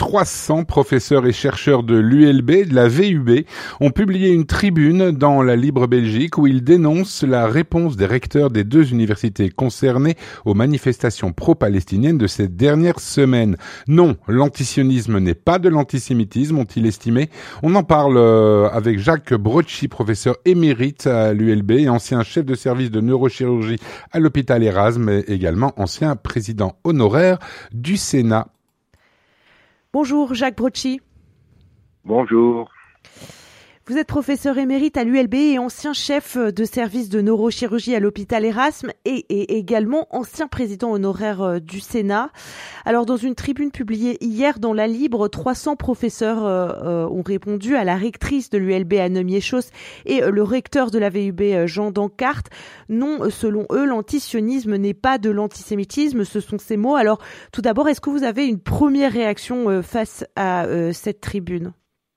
300 professeurs et chercheurs de l'ULB, de la VUB, ont publié une tribune dans la Libre Belgique où ils dénoncent la réponse des recteurs des deux universités concernées aux manifestations pro-palestiniennes de ces dernières semaines. Non, l'antisionisme n'est pas de l'antisémitisme, ont-ils estimé. On en parle avec Jacques Brocchi, professeur émérite à l'ULB et ancien chef de service de neurochirurgie à l'hôpital Erasme, et également ancien président honoraire du Sénat. Bonjour Jacques Brocchi. Bonjour. Vous êtes professeur émérite à l'ULB et ancien chef de service de neurochirurgie à l'hôpital Erasme et également ancien président honoraire du Sénat. Alors dans une tribune publiée hier dans La Libre, 300 professeurs ont répondu à la rectrice de l'ULB Anne Miéchos et le recteur de la VUB Jean Dancart. Non, selon eux, l'antisionisme n'est pas de l'antisémitisme, ce sont ces mots. Alors tout d'abord, est-ce que vous avez une première réaction face à cette tribune ?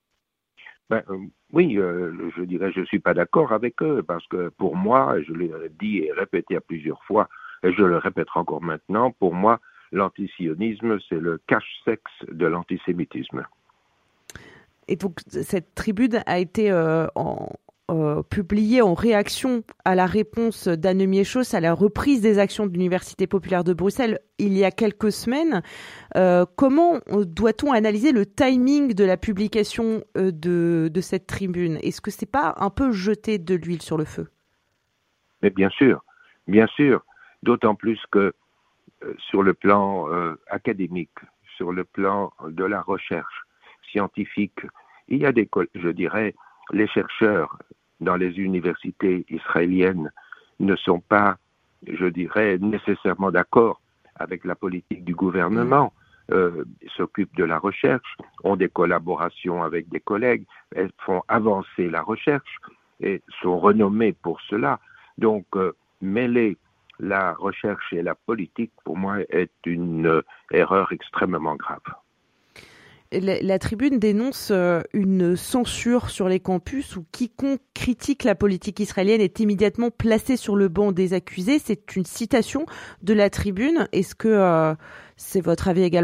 Oui, je dirais je suis pas d'accord avec eux parce que pour moi, je l'ai dit et répété à plusieurs fois, et je le répéterai encore maintenant, pour moi, l'antisionisme, c'est le cache-sexe de l'antisémitisme. Et donc, cette tribune a été publiée en réaction à la réponse d'Anne Miéchos à la reprise des actions de l'Université populaire de Bruxelles il y a quelques semaines. Comment doit-on analyser le timing de la publication de cette tribune ? Est-ce que c'est pas un peu jeter de l'huile sur le feu ? Mais bien sûr, d'autant plus que sur le plan académique, sur le plan de la recherche scientifique, il y a les chercheurs dans les universités israéliennes ne sont pas, nécessairement d'accord avec la politique du gouvernement, s'occupent de la recherche, ont des collaborations avec des collègues, elles font avancer la recherche et sont renommées pour cela. Donc, mêler la recherche et la politique, pour moi, est une erreur extrêmement grave. La tribune dénonce une censure sur les campus où quiconque critique la politique israélienne est immédiatement placé sur le banc des accusés. C'est une citation de la tribune. Est-ce que c'est votre avis également ?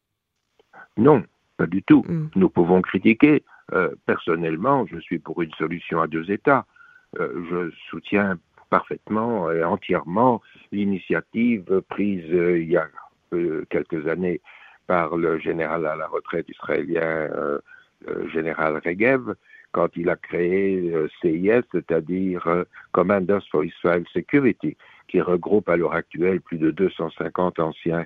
Non, pas du tout. Nous pouvons critiquer. Personnellement, je suis pour une solution à deux États. Je soutiens parfaitement et entièrement l'initiative prise il y a quelques années par le général à la retraite israélien, le général Regev, quand il a créé CIS, c'est-à-dire Commanders for Israel Security, qui regroupe à l'heure actuelle plus de 250 anciens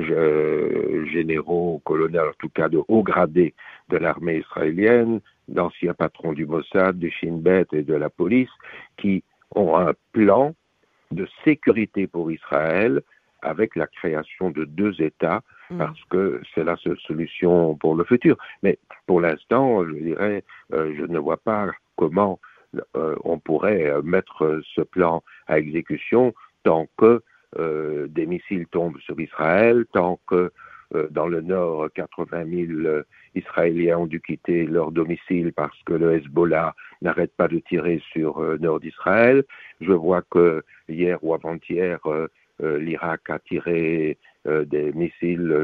généraux, colonels, en tout cas de haut gradés de l'armée israélienne, d'anciens patrons du Mossad, du Shin Bet et de la police, qui ont un plan de sécurité pour Israël avec la création de deux États, parce que c'est la seule solution pour le futur. Mais pour l'instant, je ne vois pas comment on pourrait mettre ce plan à exécution tant que des missiles tombent sur Israël, tant que dans le nord, 80 000 Israéliens ont dû quitter leur domicile parce que le Hezbollah n'arrête pas de tirer sur le nord d'Israël. Je vois que hier ou avant-hier, l'Irak a tiré des missiles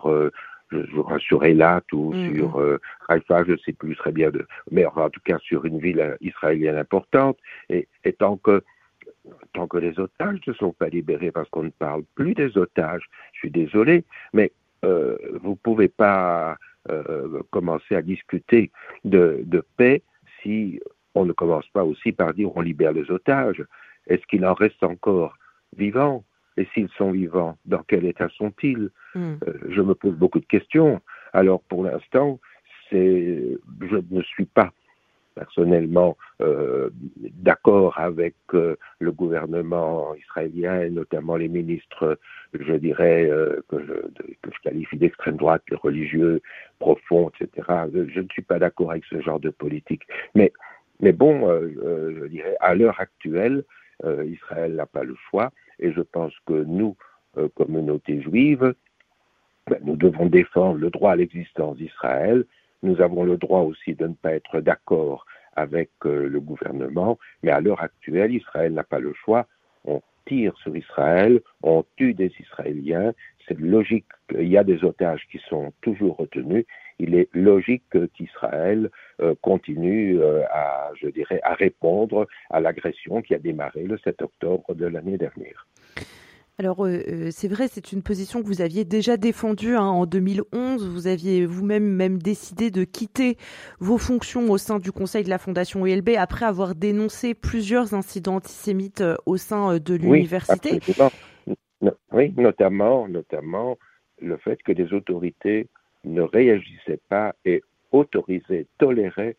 sur Eilat ou sur Haïfa, je ne sais plus très bien, mais en tout cas sur une ville israélienne importante. Et tant que les otages ne sont pas libérés, parce qu'on ne parle plus des otages, je suis désolé, mais vous ne pouvez pas commencer à discuter de paix si on ne commence pas aussi par dire on libère les otages. Est-ce qu'il en reste encore vivants ? Et s'ils sont vivants, dans quel état sont-ils ? Je me pose beaucoup de questions. Alors pour l'instant, je ne suis pas personnellement d'accord avec le gouvernement israélien, et notamment les ministres, je dirais, que je qualifie d'extrême droite, les religieux, profonds, etc. Je ne suis pas d'accord avec ce genre de politique. Mais bon, je dirais, à l'heure actuelle, Israël n'a pas le choix, et je pense que nous, communauté juive, nous devons défendre le droit à l'existence d'Israël. Nous avons le droit aussi de ne pas être d'accord avec le gouvernement, mais à l'heure actuelle, Israël n'a pas le choix. On tire sur Israël, on tue des Israéliens. C'est logique qu'il y a des otages qui sont toujours retenus, il est logique qu'Israël continue à répondre à l'agression qui a démarré le 7 octobre de l'année dernière. Alors, c'est vrai, c'est une position que vous aviez déjà défendue en 2011. Vous aviez vous-même décidé de quitter vos fonctions au sein du conseil de la Fondation ULB après avoir dénoncé plusieurs incidents antisémites au sein de l'université. Oui, absolument. Oui, notamment le fait que les autorités ne réagissaient pas et toléraient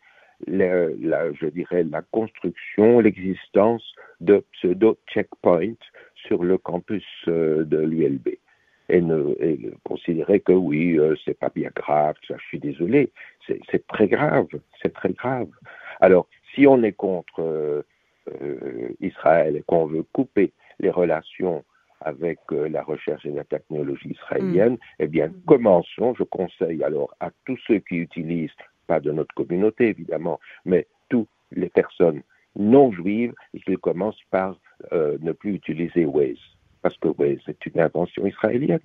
la construction, l'existence de pseudo-checkpoints sur le campus de l'ULB. Et considérer que oui, c'est pas bien grave, ça, je suis désolé, c'est très grave, c'est très grave. Alors, si on est contre Israël et qu'on veut couper les relations avec la recherche et la technologie israélienne, eh bien, commençons, je conseille alors à tous ceux qui utilisent, pas de notre communauté évidemment, mais toutes les personnes non juives, qu'ils commencent par ne plus utiliser Waze, parce que Waze est une invention israélienne.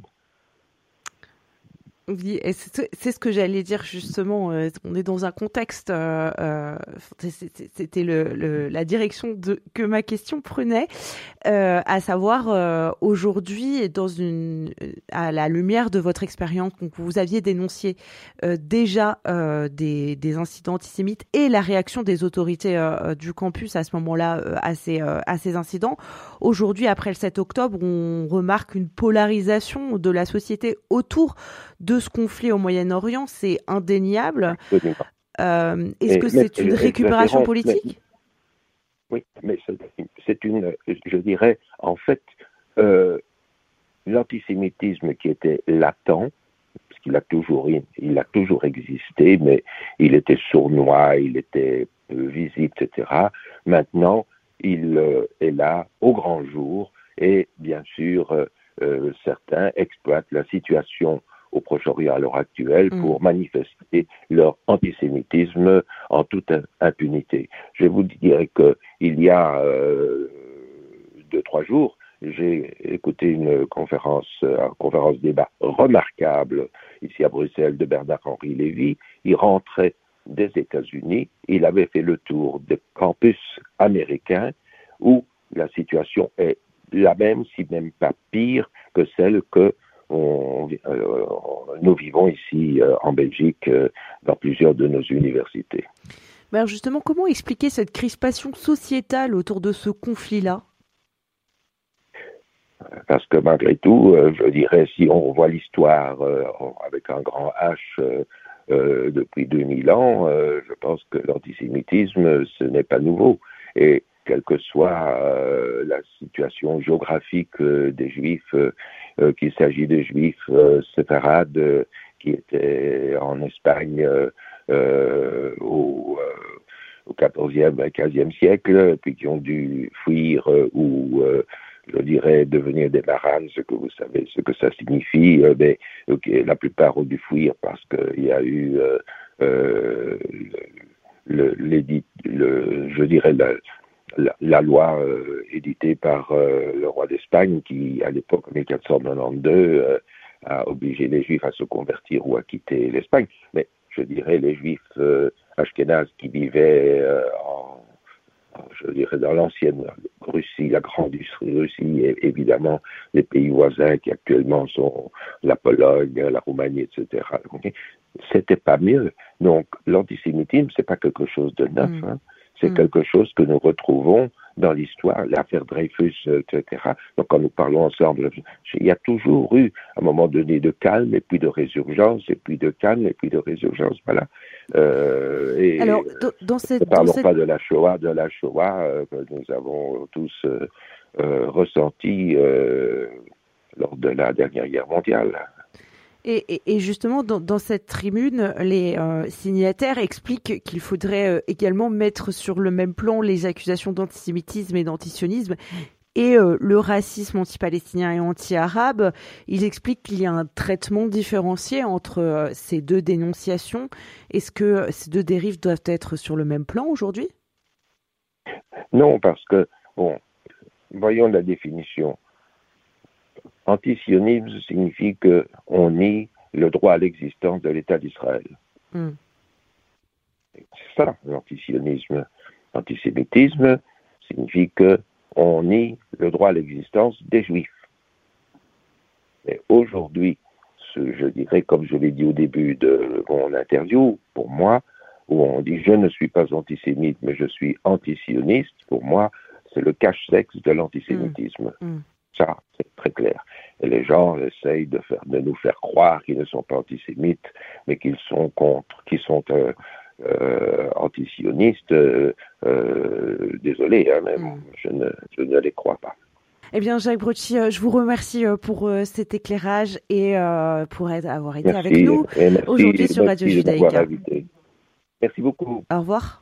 Oui, et c'est ce que j'allais dire justement. On est dans un contexte, c'était la direction que ma question prenait, à savoir aujourd'hui, à la lumière de votre expérience, donc vous aviez dénoncé déjà des incidents antisémites et la réaction des autorités du campus à ce moment-là à ces incidents. Aujourd'hui, après le 7 octobre, on remarque une polarisation de la société autour de ce conflit au Moyen-Orient, c'est indéniable. Est-ce que c'est une récupération politique ? Oui, mais c'est je dirais, en fait, l'antisémitisme qui était latent, parce qu'il a toujours existé, mais il était sournois, il était visible, etc. Maintenant, il est là au grand jour, et bien sûr, certains exploitent la situation au Proche-Orient à l'heure actuelle pour manifester leur antisémitisme en toute impunité. Je vous dirais qu'il y a 2-3 jours, j'ai écouté une conférence débat remarquable ici à Bruxelles de Bernard-Henri Lévy. Il rentrait des États-Unis, il avait fait le tour des campus américains où la situation est la même, si même pas pire que celle que nous vivons ici en Belgique dans plusieurs de nos universités. Alors justement, comment expliquer cette crispation sociétale autour de ce conflit-là ? Parce que malgré tout, je dirais, si on voit l'histoire avec un grand H depuis 2000 ans, je pense que l'antisémitisme, ce n'est pas nouveau. Et quelle que soit la situation géographique des Juifs, qu'il s'agit de Juifs séfarades qui étaient en Espagne au XIVe, XVe siècle, puis qui ont dû fuir ou, je dirais, devenir des maranes, ce que vous savez, ce que ça signifie. Mais la plupart ont dû fuir parce qu'il y a eu je dirais, la loi éditée par le roi d'Espagne qui, à l'époque, en 1492, a obligé les Juifs à se convertir ou à quitter l'Espagne. Mais je dirais les Juifs ashkénazes qui vivaient je dirais dans l'ancienne Russie, la grande Russie, et évidemment les pays voisins qui actuellement sont la Pologne, la Roumanie, etc. C'était pas mieux. Donc l'antisémitisme, c'est pas quelque chose de neuf. C'est quelque chose que nous retrouvons dans l'histoire, l'affaire Dreyfus, etc. Donc quand nous parlons ensemble, il y a toujours eu, à un moment donné, de calme, et puis de résurgence, et puis de calme, et puis de résurgence, voilà. Alors, ne parlons pas de la Shoah, que nous avons tous ressenti lors de la dernière guerre mondiale. Et justement, dans cette tribune, les signataires expliquent qu'il faudrait également mettre sur le même plan les accusations d'antisémitisme et d'antisionisme et le racisme anti-palestinien et anti-arabe. Ils expliquent qu'il y a un traitement différencié entre ces deux dénonciations. Est-ce que ces deux dérives doivent être sur le même plan aujourd'hui ? Non, parce que, voyons la définition. Antisionisme signifie qu'on nie le droit à l'existence de l'État d'Israël. C'est ça, l'antisionisme. L'antisémitisme signifie qu'on nie le droit à l'existence des Juifs. Mais aujourd'hui, je dirais, comme je l'ai dit au début de mon interview, pour moi, où on dit « je ne suis pas antisémite, mais je suis antisioniste », pour moi, c'est le cache-sexe de l'antisémitisme. Ça, c'est très clair. Et les gens essayent de nous faire croire qu'ils ne sont pas antisémites, mais qu'ils sont antisionistes. Désolé, hein, mais je ne les crois pas. Eh bien, Jacques Brocchi, je vous remercie pour cet éclairage et pour avoir été avec nous aujourd'hui sur Radio Judaïka. Merci beaucoup. Au revoir.